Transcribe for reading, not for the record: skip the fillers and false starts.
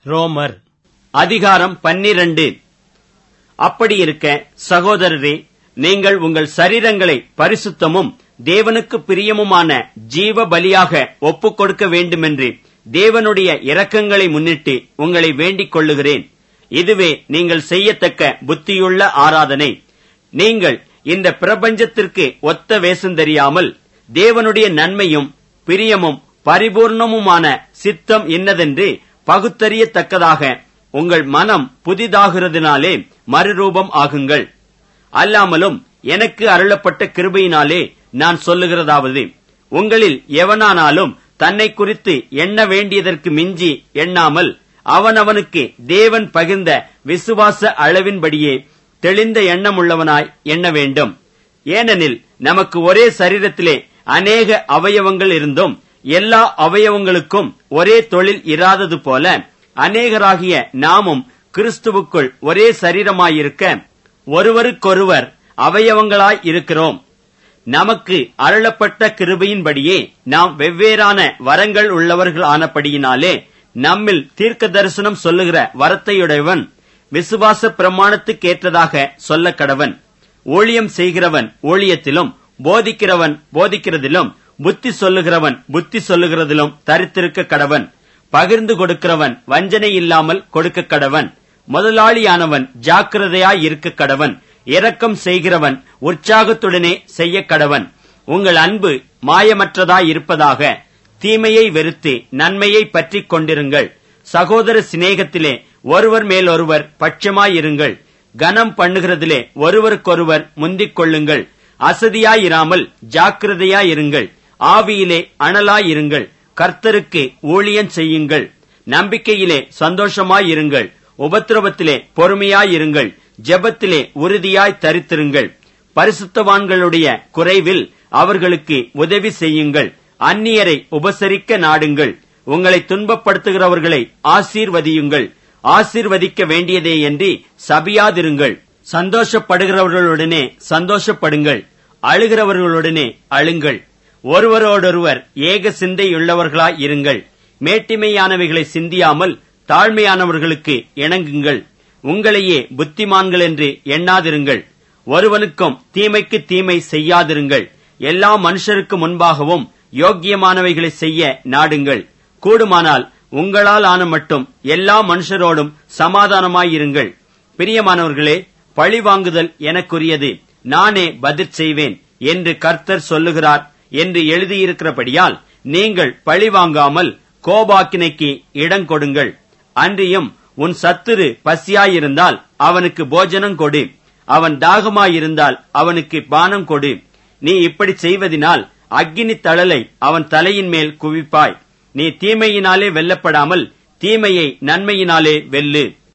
ரோமர் அதிகாரம் 12. அப்படியிருக்க சகோதரரே, நீங்கள் உங்கள் சரீரங்களை பரிசுத்தமும் தேவனுக்கு பிரியமுமான ஜீவ பலியாக ஒப்புக் கொடுக்க வேண்டுமென்று தேவனுடைய இரக்கங்களை முன்னிட்டு உங்களை வேண்டிக் கொள்ளுகிறேன். இதுவே நீங்கள் செய்யத்தக்க புத்தியுள்ள ஆராதனை. நீங்கள் இந்த பிரபஞ்சத்திற்கு ஒத்த வேஷம் தெரியாமல் தேவனுடைய நன்மையும் பிரியமும் பரிபூர்ணமுமான சித்தம் இன்னதென்று பகுத்தறியத்தக்கதாக உங்கள் மனம் புதிதாகிறதுனாலே மறுரூபம் ஆகுங்கள். அல்லாமலும் எனக்கு அருளப்பட்ட கிருபையினாலே நான் சொல்லுகிறதாவது, உங்களில் எவனானாலும் தன்னை குறித்து எண்ண வேண்டியதற்கு மிஞ்சி எண்ணாமல் அவனவனுக்கு தேவன் பகிர்ந்த விசுவாச அளவின்படியே தெளிந்த எண்ணமுள்ளவனாய் எண்ண வேண்டும். ஏனெனில் நமக்கு ஒரே சரீரத்திலே அநேக அவயவங்கள் இருந்தும் எல்லா அவயவங்களுக்கும் ஒரே தொழில் இராதது போல அநேகராகிய நாமும் கிறிஸ்துவுக்குள் ஒரே சரீரமாயிருக்க ஒருவருக்கொருவர் அவயவங்களாய் இருக்கிறோம். நமக்கு அருளப்பட்ட கிருபையின்படியே நாம் வெவ்வேறான வரங்கள் உள்ளவர்கள் ஆனபடியினாலே நம்மில் தீர்க்க தரிசனம் சொல்லுகிற வரத்தையுடையவன் விசுவாச பிரமாணத்துக்கேற்றதாக சொல்ல கடவன். ஊழியம் செய்கிறவன் ஊழியத்திலும், போதிக்கிறவன் போதிக்கிறதிலும், புத்தி சொல்லுகிறவன் புத்தி சொல்லுகிறதிலும் தரித்திருக்க கடவன். பகிர்ந்து கொடுக்கிறவன் வஞ்சனை இல்லாமல் கொடுக்க கடவன். முதலாளியானவன் ஜாக்கிரதையாய் இருக்க கடவன். இரக்கம் செய்கிறவன் உற்சாகத்துடனே செய்ய கடவன். உங்கள் அன்பு மாயமற்றதாயிருப்பதாக. தீமையை வெறுத்து நன்மையை பற்றிக் கொண்டிருங்கள். சகோதர சிநேகத்திலே ஒருவர் மேலொருவர் பட்சமாயிருங்கள். கனம் பண்ணுகிறதிலே ஒருவருக்கொருவர் முந்திக் கொள்ளுங்கள். அசதியாயிராமல் ஜாக்கிரதையாயிருங்கள். ஆவியிலே அனலாயிருங்கள். கர்த்தருக்கு ஊழியம் செய்யுங்கள். நம்பிக்கையிலே சந்தோஷமாயிருங்கள். உபத்திரவத்திலே பொறுமையாயிருங்கள். ஜெபத்திலே உறுதியாய் தரித்திருங்கள். பரிசுத்தவான்களுடைய குறைவில் அவர்களுக்கு உதவி செய்யுங்கள். அந்நியரை உபசரிக்க நாடுங்கள். உங்களை துன்பப்படுத்துகிறவர்களை ஆசீர்வதியுங்கள். ஆசீர்வதிக்க வேண்டியதேயன்றி சபியாதிருங்கள். சந்தோஷப்படுகிறவர்களுடனே சந்தோஷப்படுங்கள். அழுகிறவர்களுடனே அழுங்கள். ஒருவரோடொருவர் ஏக சிந்தையுள்ளவர்களாய் இருங்கள். மேட்டிமையானவைகளை சிந்தியாமல் தாழ்மையானவர்களுக்கு இணங்குங்கள். உங்களையே புத்திமான்கள் என்று எண்ணாதிருங்கள். ஒருவனுக்கும் தீமைக்கு தீமை செய்யாதிருங்கள். எல்லா மனுஷருக்கு முன்பாகவும் யோக்கியமானவைகளை செய்ய நாடுங்கள். கூடுமானால் உங்களால் ஆன மட்டும் எல்லா மனுஷரோடும் சமாதானமாயிருங்கள். பிரியமானவர்களே, பழி வாங்குதல் எனக்குரியது, நானே பதில் செய்வேன் என்று கர்த்தர் சொல்லுகிறார் என்று எழுதியிருக்கிறபடியால் நீங்கள் பழி வாங்காமல் கோபாக்கினைக்கு இடங்கொடுங்கள். அன்றியும் உன் சத்துரு பசியாயிருந்தால் அவனுக்கு போஜனம் கொடு. அவன் தாகமாயிருந்தால் அவனுக்கு பானம் கொடு. நீ இப்படி செய்வதினால் அக்கினி தழலை அவன் தலையின் மேல் குவிப்பாய். நீ தீமையினாலே வெல்லப்படாமல் தீமையை நன்மையினாலே வெல்லு.